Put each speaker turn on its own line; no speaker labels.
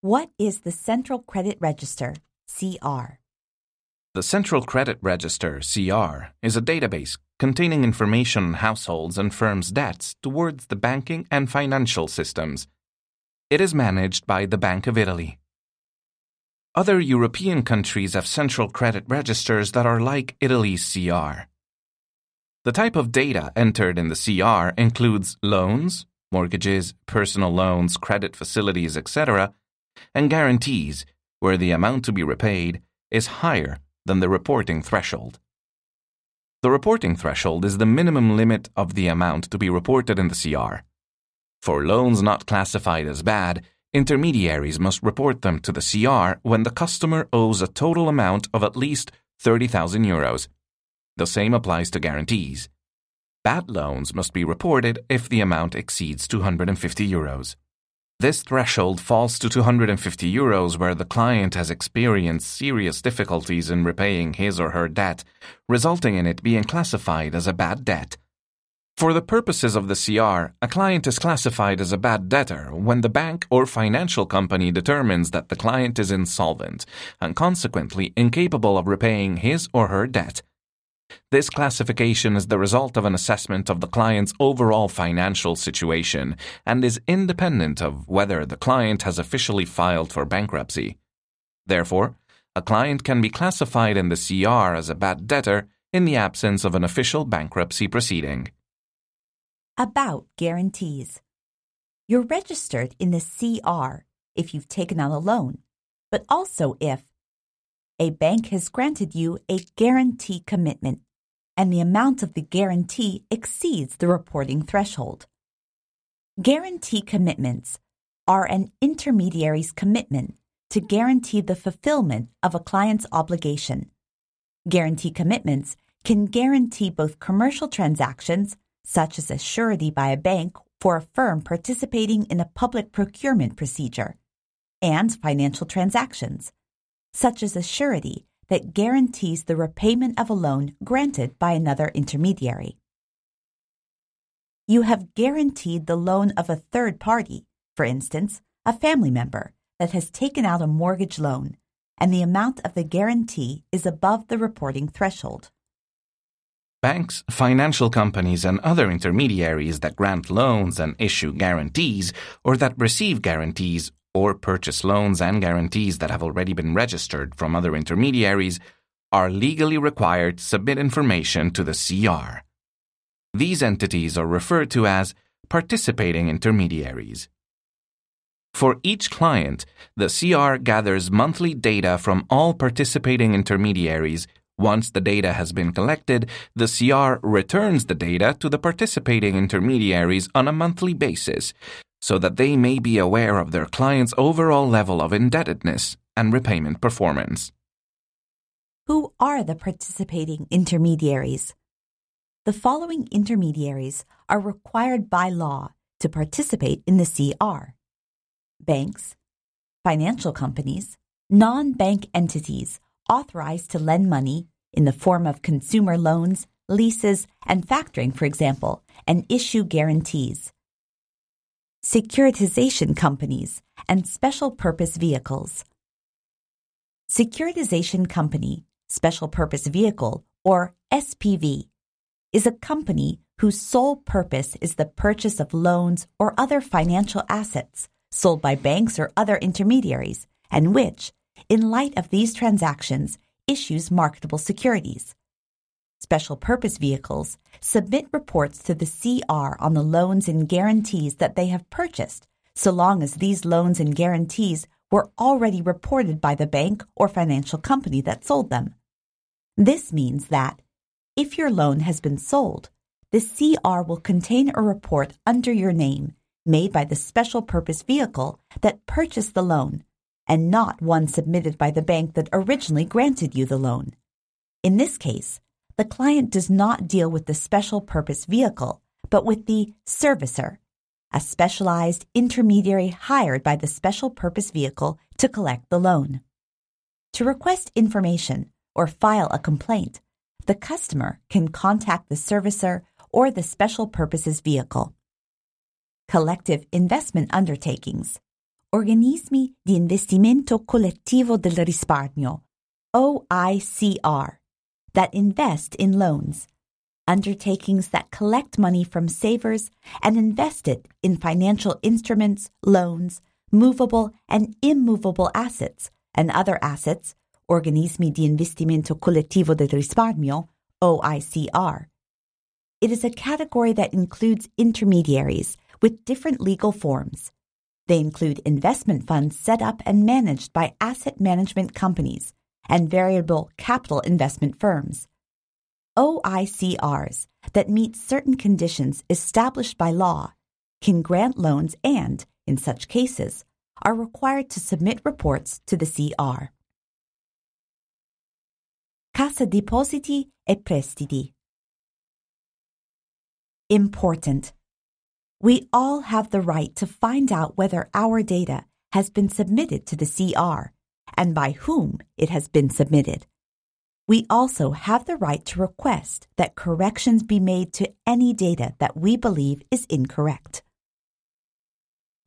What is the Central Credit Register, CR?
The Central Credit Register, CR, is a database containing information on households and firms' debts towards the banking and financial systems. It is managed by the Bank of Italy. Other European countries have central credit registers that are like Italy's CR. The type of data entered in the CR includes loans, mortgages, personal loans, credit facilities, etc., and guarantees, where the amount to be repaid is higher than the reporting threshold. The reporting threshold is the minimum limit of the amount to be reported in the CR. For loans not classified as bad, intermediaries must report them to the CR when the customer owes a total amount of at least €30,000. The same applies to guarantees. Bad loans must be reported if the amount exceeds €250. This threshold falls to €250 where the client has experienced serious difficulties in repaying his or her debt, resulting in it being classified as a bad debt. For the purposes of the CR, a client is classified as a bad debtor when the bank or financial company determines that the client is insolvent and consequently incapable of repaying his or her debt. This classification is the result of an assessment of the client's overall financial situation and is independent of whether the client has officially filed for bankruptcy. Therefore, a client can be classified in the CR as a bad debtor in the absence of an official bankruptcy proceeding.
About guarantees. You're registered in the CR if you've taken out a loan, but also if a bank has granted you a guarantee commitment, and the amount of the guarantee exceeds the reporting threshold. Guarantee commitments are an intermediary's commitment to guarantee the fulfillment of a client's obligation. Guarantee commitments can guarantee both commercial transactions, such as a surety by a bank for a firm participating in a public procurement procedure, and financial transactions, such as a surety that guarantees the repayment of a loan granted by another intermediary. You have guaranteed the loan of a third party, for instance, a family member that has taken out a mortgage loan, and the amount of the guarantee is above the reporting threshold.
Banks, financial companies, and other intermediaries that grant loans and issue guarantees or that receive guarantees or purchase loans and guarantees that have already been registered from other intermediaries are legally required to submit information to the CR. These entities are referred to as participating intermediaries. For each client, the CR gathers monthly data from all participating intermediaries. Once the data has been collected, the CR returns the data to the participating intermediaries on a monthly basis so that they may be aware of their client's overall level of indebtedness and repayment performance.
Who are the participating intermediaries? The following intermediaries are required by law to participate in the CR: banks, financial companies, non-bank entities authorized to lend money in the form of consumer loans, leases, and factoring, for example, and issue guarantees, securitization companies, and special purpose vehicles. Securitization company, special purpose vehicle, or SPV, is a company whose sole purpose is the purchase of loans or other financial assets sold by banks or other intermediaries, and which, in light of these transactions, issues marketable securities. Special purpose vehicles submit reports to the CR on the loans and guarantees that they have purchased, so long as these loans and guarantees were already reported by the bank or financial company that sold them. This means that, if your loan has been sold, the CR will contain a report under your name made by the special purpose vehicle that purchased the loan, and not one submitted by the bank that originally granted you the loan. In this case, the client does not deal with the special purpose vehicle, but with the servicer, a specialized intermediary hired by the special purpose vehicle to collect the loan. To request information or file a complaint, the customer can contact the servicer or the special purposes vehicle. Collective investment undertakings, Organismi di Investimento Collettivo del Risparmio, OICR, that invest in loans, undertakings that collect money from savers and invest it in financial instruments, loans, movable and immovable assets, and other assets, Organismi di Investimento Collettivo del Risparmio, OICR. It is a category that includes intermediaries with different legal forms. They include investment funds set up and managed by asset management companies and variable capital investment firms. OICRs that meet certain conditions established by law can grant loans and, in such cases, are required to submit reports to the CR. Cassa Depositi e Prestiti. Important. We all have the right to find out whether our data has been submitted to the CR and by whom it has been submitted. We also have the right to request that corrections be made to any data that we believe is incorrect.